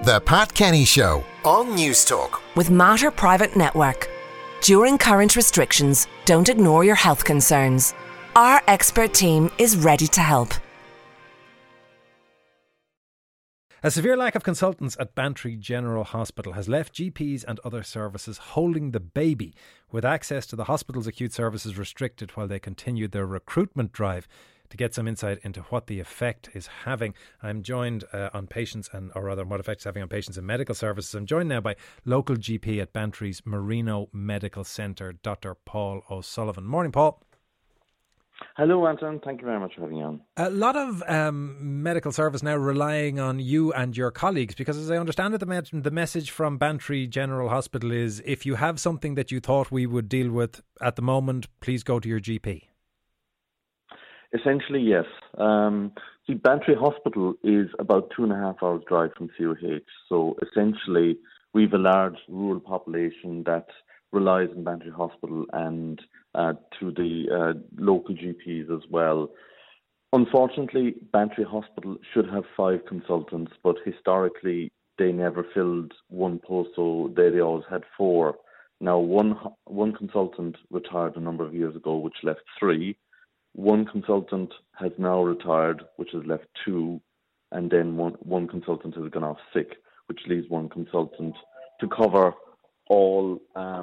The Pat Kenny Show on News Talk. With Mater Private Network. During current restrictions, don't ignore your health concerns. Our expert team is ready to help. A severe lack of consultants at Bantry General Hospital has left GPs and other services holding the baby, with access to the hospital's acute services restricted while they continued their recruitment drive. To get some insight into what the effect is having, I'm joined on patients what effect it's having on patients in medical services. I'm joined now by local GP at Bantry's Marino Medical Centre, Dr. Paul O'Sullivan. Morning, Paul. Hello, Anton. Thank you very much for having me on. A lot of medical service now relying on you and your colleagues, because as I understand it, the message from Bantry General Hospital is if you have something that you thought we would deal with at the moment, please go to your GP. Essentially, yes. See, Bantry Hospital is about 2.5 hours drive from COH. So essentially, we've a large rural population that relies on Bantry Hospital and to the local GPs as well. Unfortunately, Bantry Hospital should have 5 consultants, but historically they never filled one post, so they always had 4. Now, one consultant retired a number of years ago, which left 3. One consultant has now retired, which has left 2, and then one consultant has gone off sick, which leaves one consultant to cover all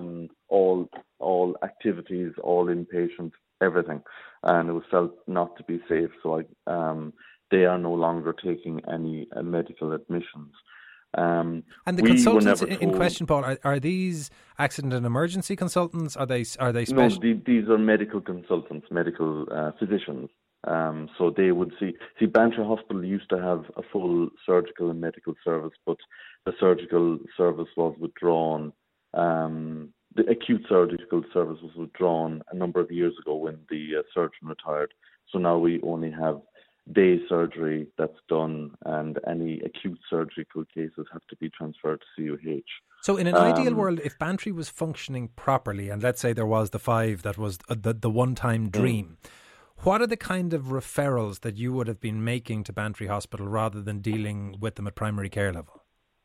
activities, all inpatient, everything. And it was felt not to be safe, so they are no longer taking any medical admissions. And the consultants in question, Paul, are these accident and emergency consultants? Are they special? No, these are medical consultants, medical physicians. So they would see Bantry Hospital used to have a full surgical and medical service, but the surgical service was withdrawn. The acute surgical service was withdrawn a number of years ago when the surgeon retired. So now we only have day surgery that's done, and any acute surgical cases have to be transferred to COH. So in an ideal world, if Bantry was functioning properly, and let's say there was the 5 that was the one-time dream, what are the kind of referrals that you would have been making to Bantry Hospital rather than dealing with them at primary care level?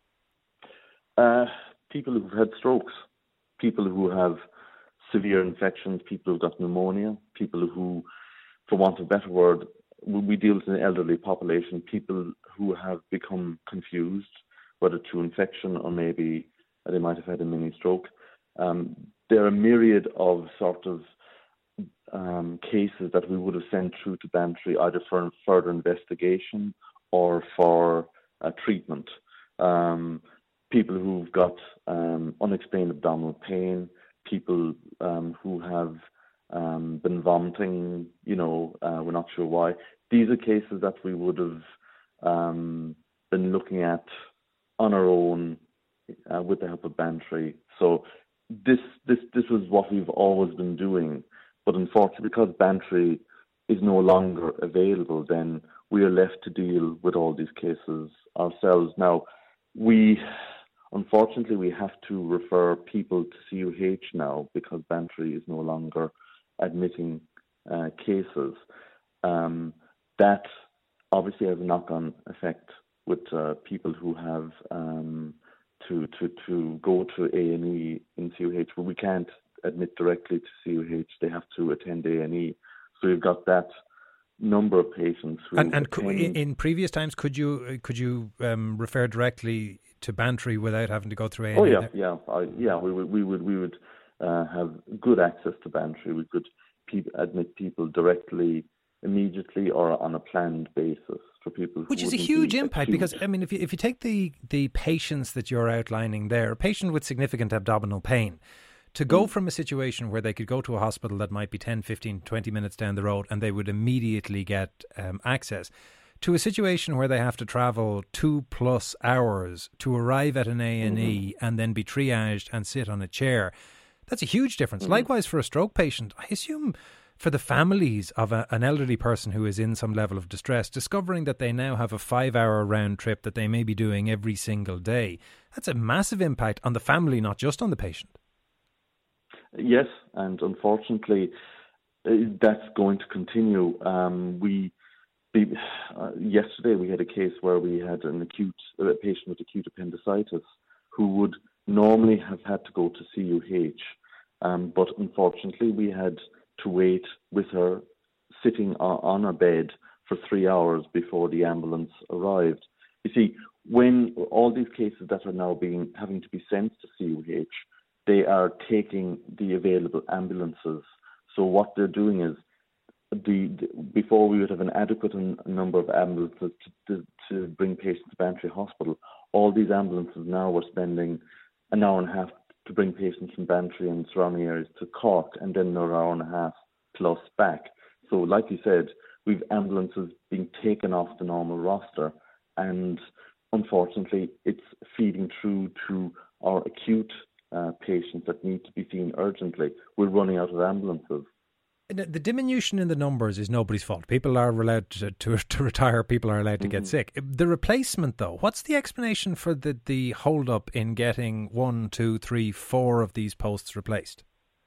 People who've had strokes, people who have severe infections, people who've got pneumonia, people who, for want of a better word, we deal with an elderly population, people who have become confused, whether through infection or maybe they might have had a mini stroke. There are a myriad of sort of cases that we would have sent through to Bantry either for further investigation or for treatment. People who've got unexplained abdominal pain, people who have been vomiting, we're not sure why. These are cases that we would have been looking at on our own with the help of Bantry. So this was what we've always been doing. But unfortunately, because Bantry is no longer available, then we are left to deal with all these cases ourselves. Now, unfortunately, we have to refer people to COH now because Bantry is no longer admitting cases. That obviously has a knock-on effect with people who have to go to A&E in COH, but we can't admit directly to COH. They have to attend A&E. So you've got that number of patients who in previous times, could you refer directly to Bantry without having to go through A&E? Oh yeah. We would have good access to Bantry. We could admit people directly, immediately, or on a planned basis for people. Which is a huge impact because, I mean, if you take the patients that you're outlining there, a patient with significant abdominal pain, to go from a situation where they could go to a hospital that might be 10, 15, 20 minutes down the road and they would immediately get access, to a situation where they have to travel 2+ hours to arrive at an A&E and then be triaged and sit on a chair, that's a huge difference. Likewise for a stroke patient, I assume for the families of an elderly person who is in some level of distress, discovering that they now have a 5-hour round trip that they may be doing every single day, that's a massive impact on the family, not just on the patient. Yes, and unfortunately, that's going to continue. Yesterday we had a case where we had a patient with acute appendicitis who would normally have had to go to CUH, but unfortunately we had to wait with her sitting on her bed for 3 hours before the ambulance arrived. You see, when all these cases that are now having to be sent to CUH, they are taking the available ambulances. So what they're doing is, before we would have an adequate number of ambulances to bring patients to Bantry Hospital, all these ambulances now were spending an hour and a half to bring patients from Bantry and surrounding areas to Cork, and then another hour and a half plus back. So like you said, we've ambulances being taken off the normal roster, and unfortunately it's feeding through to our acute patients that need to be seen urgently. We're running out of ambulances. The diminution in the numbers is nobody's fault. People are allowed to retire. People are allowed to get sick. The replacement, though, what's the explanation for the hold-up in getting 1, 2, 3, 4 of these posts replaced?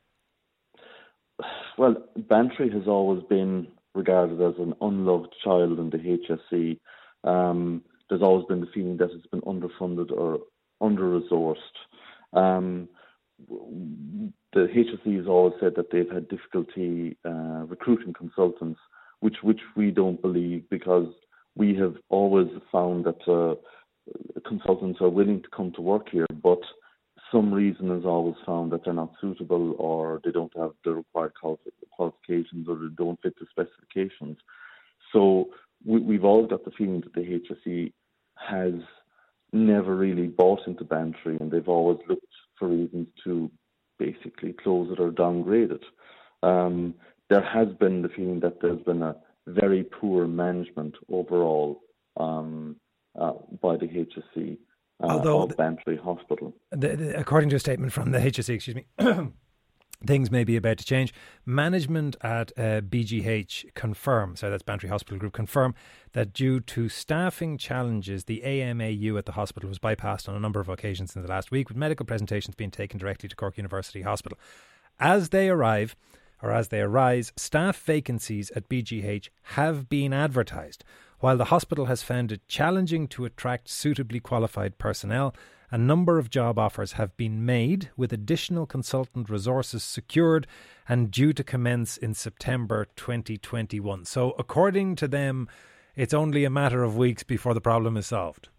Well, Bantry has always been regarded as an unloved child in the HSE. There's always been the feeling that it's been underfunded or under-resourced. The HSE has always said that they've had difficulty recruiting consultants, which we don't believe, because we have always found that consultants are willing to come to work here, but some reason has always found that they're not suitable, or they don't have the required qualifications, or they don't fit the specifications. So we've always got the feeling that the HSE has never really bought into Bantry, and they've always looked for reasons to basically close it or downgrade it. There has been the feeling that there's been a very poor management overall by the HSE of Bantry Hospital. According to a statement from the HSE, things may be about to change. Management at BGH that's Bantry Hospital Group, confirm that due to staffing challenges, the AMAU at the hospital was bypassed on a number of occasions in the last week, with medical presentations being taken directly to Cork University Hospital. As they arise, staff vacancies at BGH have been advertised. While the hospital has found it challenging to attract suitably qualified personnel, a number of job offers have been made, with additional consultant resources secured and due to commence in September 2021. So according to them, it's only a matter of weeks before the problem is solved.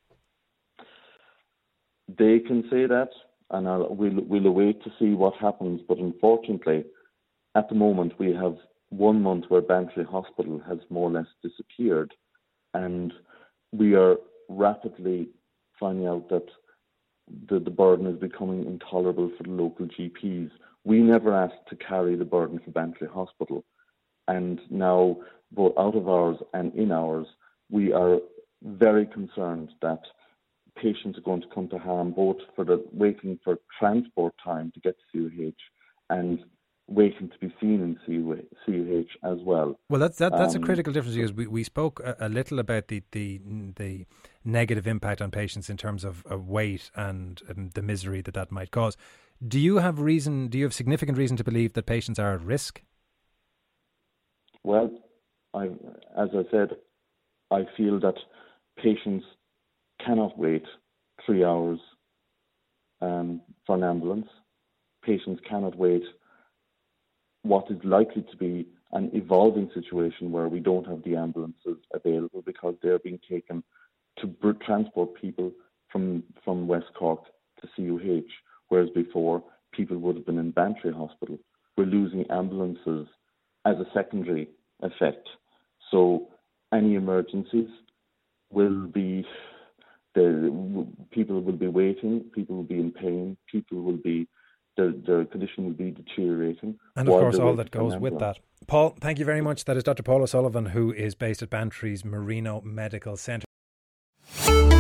They can say that, and we'll await to see what happens. But unfortunately, at the moment, we have 1 month where Bantry Hospital has more or less disappeared, and we are rapidly finding out that the burden is becoming intolerable for the local GPs. We never asked to carry the burden for Bantry Hospital, and now, both out of hours and in hours, we are very concerned that patients are going to come to harm, both for the waiting for transport time to get to CUH and waiting to be seen in CUH as well. Well, that's a critical difference, because we spoke a little about the negative impact on patients in terms of wait and the misery that might cause. Do you have significant reason to believe that patients are at risk? Well, as I said, I feel that patients cannot wait 3 hours for an ambulance. Patients cannot wait what is likely to be an evolving situation where we don't have the ambulances available, because they're being taken to transport people from West Cork to CUH, whereas before people would have been in Bantry Hospital. We're losing ambulances as a secondary effect. So any emergencies will be, people will be waiting, people will be in pain, people will be, their condition will be deteriorating. And of course all that goes with that. Paul, thank you very much. That is Dr. Paul O'Sullivan, who is based at Bantry's Marino Medical Centre.